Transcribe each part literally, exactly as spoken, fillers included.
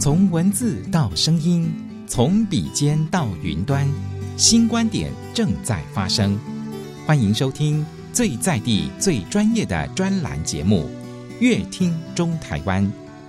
从文字到声音，从笔尖到云端，新观点正在发生。欢迎收听最在地、最专业的专栏节目《乐听中台湾》。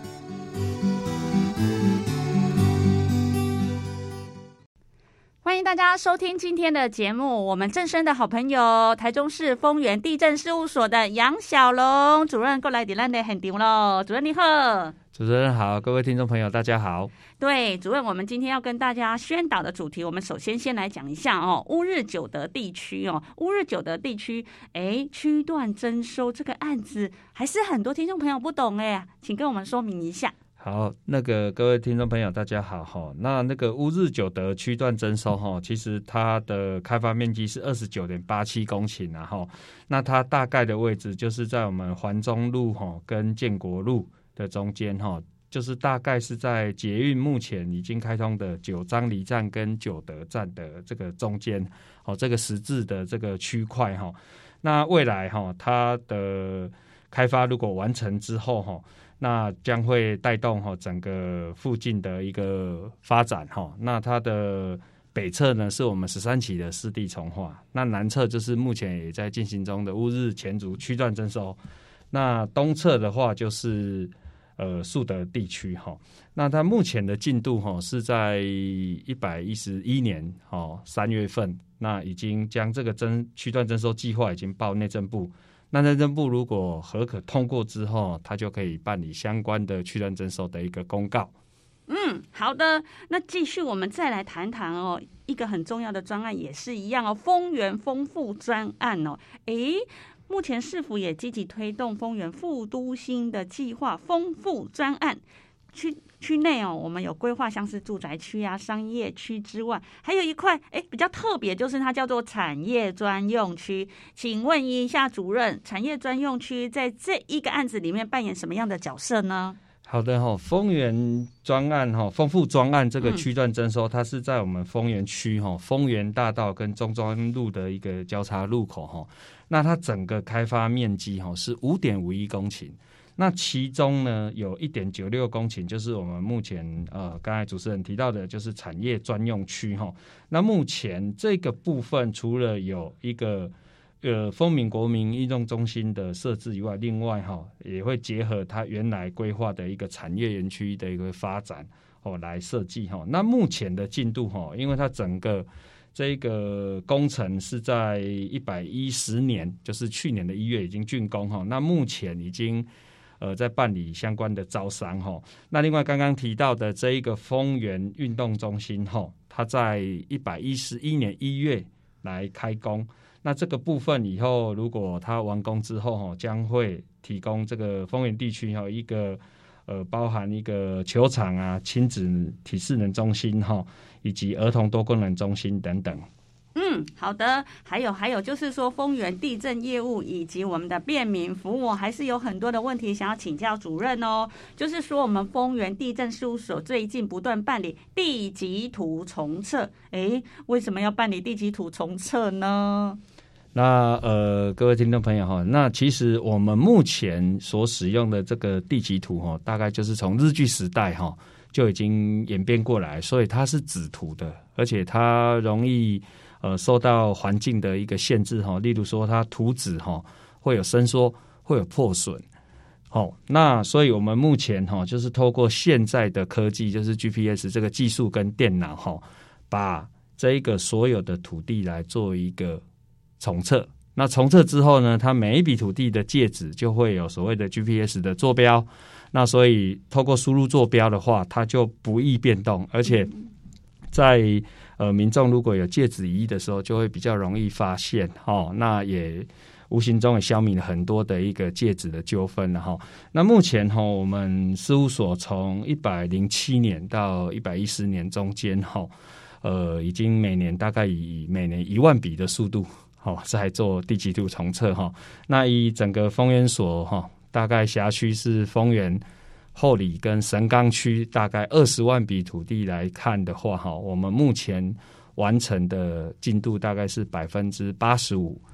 欢迎大家收听今天的节目，我们正声的好朋友台中市丰原地政事务所的杨小龙主任过来抵咱的现场咯。主任你好。 主持人好，各位听众朋友大家好。 对，主任，我们今天要跟大家宣导的主题，我们首先先来讲一下哦，乌日九德地区哦，乌日九德地区，哎，区段征收这个案子，还是很多听众朋友不懂哎，请跟我们说明一下。 好，那个各位听众朋友大家好哈。那那个乌日九德区段征收哈，其实它的开发面积是二十九点八七公顷啊哈。那它大概的位置就是在我们环中路哈跟建国路的中间哈，就是大概是在捷运目前已经开通的九张犁站跟九德站的这个中间哦，这个十字的这个区块哈。那未来哈，它的开发如果完成之后哈，那将会带动哈整个附近的一个发展哈。那它的北侧呢是我们十三期的湿地重划，那南侧就是目前也在进行中的乌日前竹区段征收。那东侧的话就是呃树德地区哈。那它目前的进度哈是在一百一十一年哦三月份，那已经将这个征区段征收计划已经报内政部。那内政部如果核可通过之后，它就可以办理相关的区段征收的一个公告。 嗯，好的，那继续我们再来谈谈哦，一个很重要的专案也是一样哦，丰原丰富专案哦，诶，目前市府也积极推动丰原副都心的计划丰富专案。区区内哦，我们有规划像是住宅区啊、商业区之外，还有一块哎比较特别，就是它叫做产业专用区。请问一下主任，产业专用区在这一个案子里面扮演什么样的角色呢？ 好的哈，丰原专案哈，丰富专案这个区段征收，嗯、它是在我们丰原区哈，丰原大道跟中庄路的一个交叉路口哈。那它整个开发面积哈是五点五一公顷。那其中呢，有 一点九六公顷，就是我们目前呃，刚才主持人提到的，就是产业专用区哈。那目前这个部分，除了有一个呃丰民国民运动中心的设置以外，另外哈也会结合它原来规划的一个产业园区的一个发展哦来设计哈。那目前的进度哈，因为它整个这个工程是在一百一十年，就是去年的一月已经竣工哈。那目前已经呃，在办理相关的招商哈。那另外刚刚提到的这一个丰原运动中心哈，它在一百一十一年一月来开工。那这个部分以后如果它完工之后哈，将会提供这个丰原地区哈一个呃包含一个球场啊、亲子体适能中心哈，以及儿童多功能中心等等。 嗯，好的。还有还有就是说，丰原地政业务以及我们的便民服务，还是有很多的问题想要请教主任哦。就是说，我们丰原地政事务所最近不断办理地籍图重测，诶，为什么要办理地籍图重测呢？ 那呃，各位听众朋友哈，那其实我们目前所使用的这个地籍图哈，大概就是从日据时代哈就已经演变过来，所以它是纸图的，而且它容易呃，受到环境的一个限制哈，例如说它图纸哈会有伸缩，会有破损，好，那所以我们目前哈就是透过现在的科技，就是 G P S 这个技术跟电脑哈，把这一个所有的土地来做一个重测。那重测之后呢，它每一笔土地的界址就会有所谓的 G P S 的坐标，那所以透过输入坐标的话，它就不易变动，而且在呃，民众如果有界址疑义的时候，就会比较容易发现哦。那也无形中也消弭了很多的一个界址的纠纷了哈。那目前哈，我们事务所从一百零七年到一百一十年中间哈，呃，已经每年大概以每年一万笔的速度哈，在做地籍图重测哈。那以整个丰原所哈，大概辖区是丰原、后里跟神冈区大概二十万笔土地来看的话哈，我们目前完成的进度大概是百分之八十五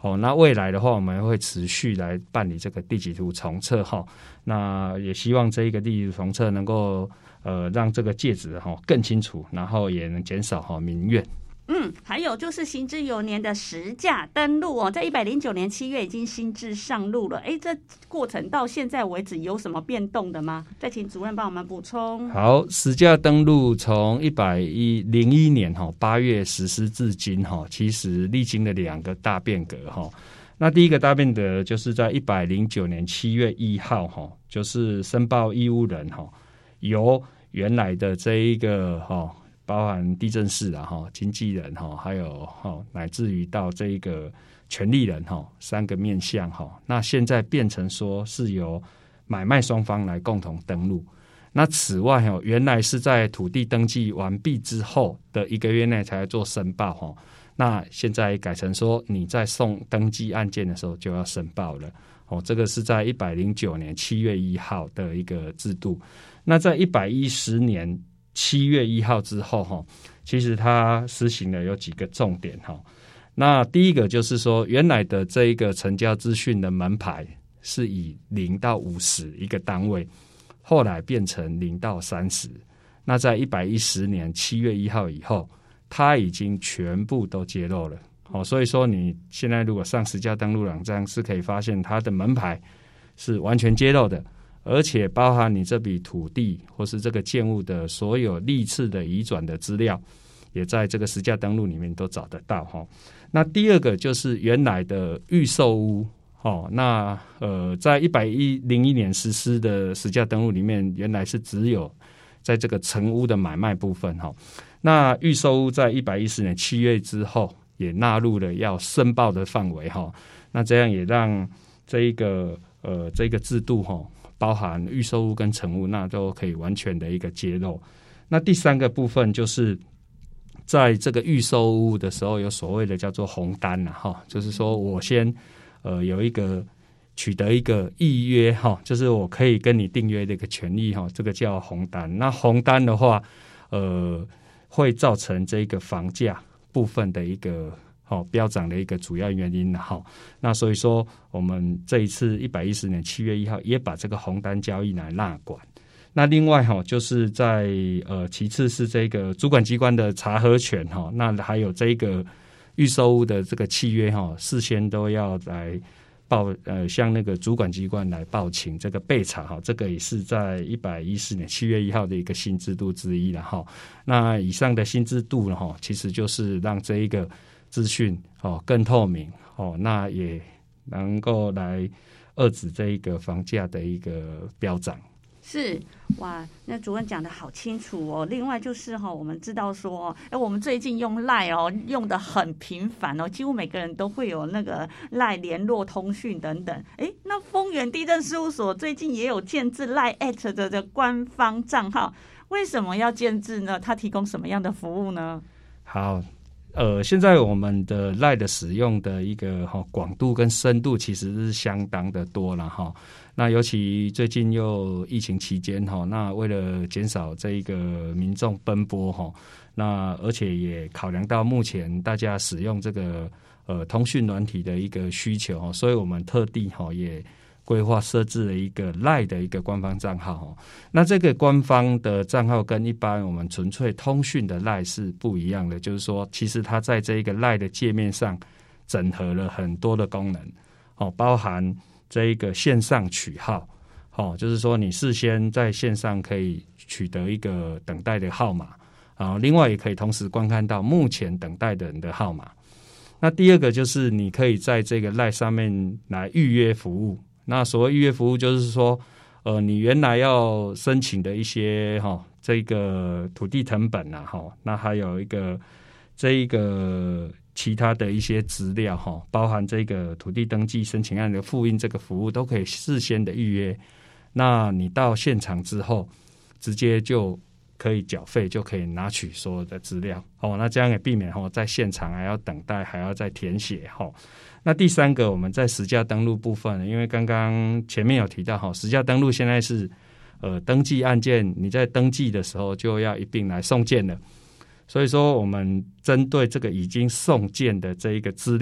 哦，那未来的话，我们会持续来办理这个地籍图重测哈。那也希望这一个地籍图重测能够呃让这个界址哈更清楚，然后也能减少哈民怨。 嗯，还有就是行之有年的实价登录哦，在一百零九年七月已经新制上路了。哎，这过程到现在为止有什么变动的吗？再请主任帮我们补充。 好，实价登录从一百零一年哈八月实施至今哈，其实历经了两个大变革哈。那第一个大变革就是在一百零九年七月一号哈，就是申报义务人哈，由原来的这一个哈。包含地政士啊，哈，经纪人哈，还有哈，乃至于到这一个权利人哈，三个面向哈。那现在变成说是由买卖双方来共同登录。那此外哈，原来是在土地登记完毕之后的一个月内才做申报哈。那现在改成说你在送登记案件的时候就要申报了。哦，这个是在一百零九年七月一号的一个制度。那在一百一十年。七月一号之后哈，其实它施行了有几个重点哈。那第一个就是说，原来的这一个成交资讯的门牌是以零到五十一个单位，后来变成零到三十。那在一百一十年七月一号以后，它已经全部都揭露了。哦，所以说你现在如果上实价登录网站是可以发现它的门牌是完全揭露的。而且包含你这笔土地或是这个建物的所有历次的移转的资料，也在这个实价登录里面都找得到哈。那第二个就是原来的预售屋哦，那呃，在一百零一年实施的实价登录里面，原来是只有在这个成屋的买卖部分哈。那预售屋在一百一十年七月之后也纳入了要申报的范围哈。那这样也让这一个呃这个制度哈。包含预售屋跟成屋，那都可以完全的一个揭露。那第三个部分就是在这个预售屋的时候，有所谓的叫做红单呐，哈，就是说我先呃有一个取得一个预约哈，就是我可以跟你订约的一个权利哈，这个叫红单。那红单的话，呃，会造成这个房价部分的一个。哦，飙涨的一个主要原因哈，那所以说我们这一次一百一十年七月一号也把这个红单交易来纳管。那另外哈，就是在呃，其次是这个主管机关的查核权哈，那还有这个预售屋的这个契约哈，事先都要来报呃，向那个主管机关来报请这个备查哈，这个也是在一百一十年七月一号的一个新制度之一了哈。那以上的新制度呢哈，其实就是让这一个。资讯哦更透明哦，那也能够来遏制这一个房价的一个飙涨。 是哇，那主任讲的好清楚哦。另外就是哈、哦，我们知道说，哎，我们最近用 LINE 哦，用的很频繁哦，几乎每个人都会有那个 LINE 联络通讯等等。哎，那丰原地政事务所最近也有建置 LINE at 的的官方账号，为什么要建置呢？它提供什么样的服务呢？ 好。呃，现在我们的 LINE 的使用的一个哈、哦、广度跟深度其实是相当的多了哈。那尤其最近又疫情期间哈，那为了减少这一个民众奔波哈，那而且也考量到目前大家使用这个呃通讯软体的一个需求哈，所以我们特地哈也。规划设置了一个 LINE 的一个官方账号，那这个官方的账号跟一般我们纯粹通讯的 LINE 是不一样的，就是说，其实它在这个 LINE 的界面上整合了很多的功能，哦，包含这一个线上取号，哦，就是说你事先在线上可以取得一个等待的号码，啊，另外也可以同时观看到目前等待的人的号码。那第二个就是你可以在这个 LINE 上面来预约服务。那所谓预约服务，就是说，呃，你原来要申请的一些哈、哦，这个土地誊本啊，哈、哦，那还有一个这一个其他的一些资料哈、哦，包含这个土地登记申请案的复印这个服务，都可以事先的预约。那你到现场之后，直接就可以缴费，就可以拿取所有的资料。哦，那这样也避免哦，在现场还要等待，还要再填写哈。哦那第三个，我们在实价登录部分，因为刚刚前面有提到哈，实价登录现在是呃登记案件，你在登记的时候就要一并来送件了。所以说，我们针对这个已经送件的这一个资料，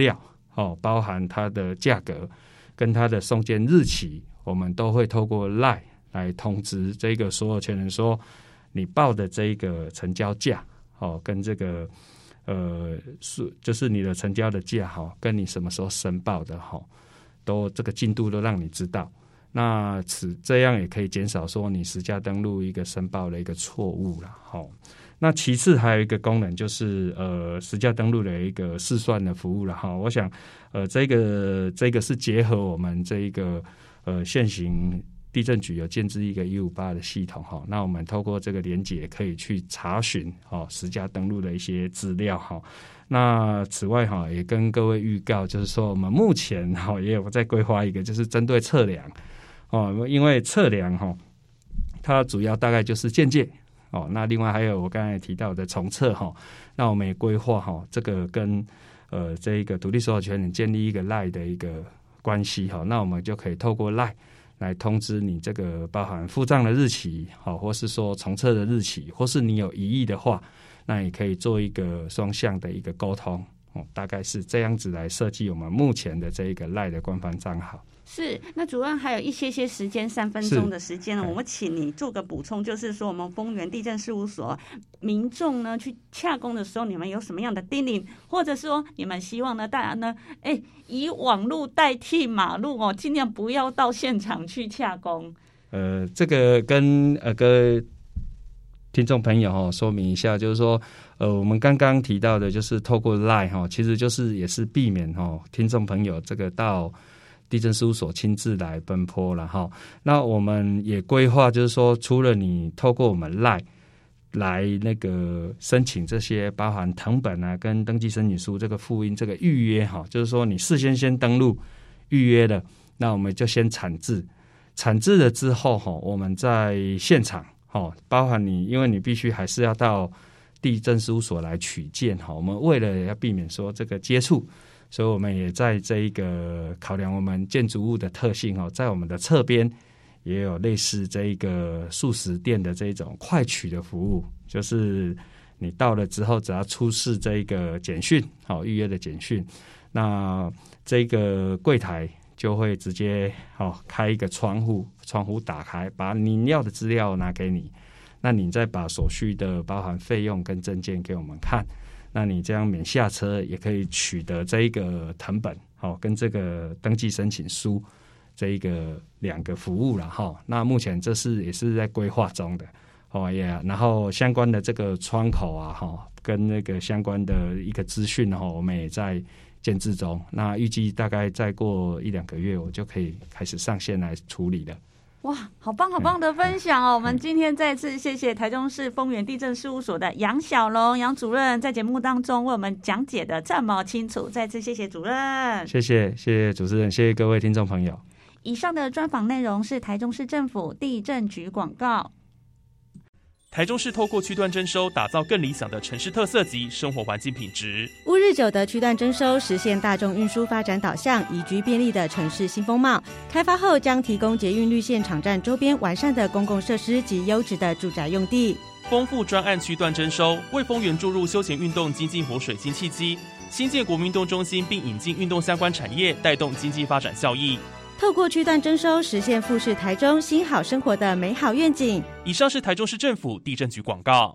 哦，包含它的价格跟它的送件日期，我们都会透过 LINE 来通知这个所有权人说，你报的这个成交价，哦，跟这个呃是就是你的成交的价，哈，跟你什么时候申报的，哈，都这个进度都让你知道。那此这样也可以减少说你实价登录一个申报的一个错误啦，哈。那其次还有一个功能就是呃实价登录的一个试算的服务了哈。我想呃这个这个是结合我们这一个呃现行地政局有建置一个一五八的系统哈。那我们透过这个连结可以去查询哦实价登录的一些资料哈。那此外哈也跟各位预告，就是说我们目前哈也有在规划一个，就是针对测量。哦，因为测量哈，它主要大概就是鉴界哦。那另外还有我刚才提到的重测哈，那我们也规划哈，这个跟呃这一个土地所有权人建立一个 LINE 的一个关系哈。那我们就可以透过 LINE 来通知你这个包含付账的日期好，或是说重测的日期，或是你有疑义的话，那也可以做一个双向的一个沟通哦。大概是这样子来设计我们目前的这一个 LINE 的官方账号。 是，那主任还有一些些时间，三分钟的时间呢，我们请你做个补充，就是说我们丰原地政事务所民众呢去洽公的时候，你们有什么样的叮咛，或者说你们希望呢大家呢，哎，以网路代替马路哦，尽量不要到现场去洽公。 呃，这个跟呃各位听众朋友哈说明一下，就是说呃我们刚刚提到的，就是透过 LINE 哈，其实就是也是避免哈听众朋友这个到地政事务所亲自来奔波了哈。那我们也规划，就是说，除了你透过我们 LINE 来那个申请这些包含誊本啊跟登记申请书这个复印这个预约哈，就是说你事先先登录预约了，那我们就先产制，产制了之后哈，我们在现场哈，包含你，因为你必须还是要到地政事务所来取件哈，我们为了要避免说这个接触。所以我们也在这一个考量我们建筑物的特性哦，在我们的侧边也有类似这一个速食店的这种快取的服务，就是你到了之后只要出示这一个简讯，好预约的简讯，那这个柜台就会直接好开一个窗户，窗户打开，把你要的资料拿给你，那你再把所需的包含费用跟证件给我们看。那你这样免下车也可以取得这一个誊本，好，跟这个登记申请书这一个两个服务了哈。那目前这是也是在规划中的哦也，然后相关的这个窗口啊哈，跟那个相关的一个资讯哈，我们也在建制中。那预计大概再过一两个月，我就可以开始上线来处理了。 哇，好棒好棒的分享哦！我们今天再次谢谢台中市丰原地政事务所的杨小龙杨主任在节目当中为我们讲解的这么清楚，再次谢谢主任。 谢谢谢谢主持人，谢谢各位听众朋友。 以上的专访内容是台中市政府地政局广告。 台中市透过区段征收，打造更理想的城市特色及生活环境品质。 乌日九的区段征收实现大众运输发展导向、宜居便利的城市新风貌。开发后将提供捷运绿线场站周边完善的公共设施及优质的住宅用地。 丰富专案区段征收，为丰原注入休闲运动经济活水新契机。新建国民运动中心，并引进运动相关产业，带动经济发展效益。 透过区段征收，实现富士台中新好生活的美好愿景。 以上是台中市政府地政局广告。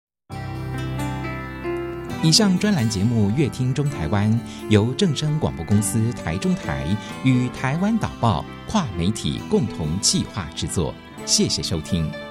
以上专栏节目《乐听中台湾》由正声广播公司台中台与台湾导报跨媒体共同企划制作，谢谢收听。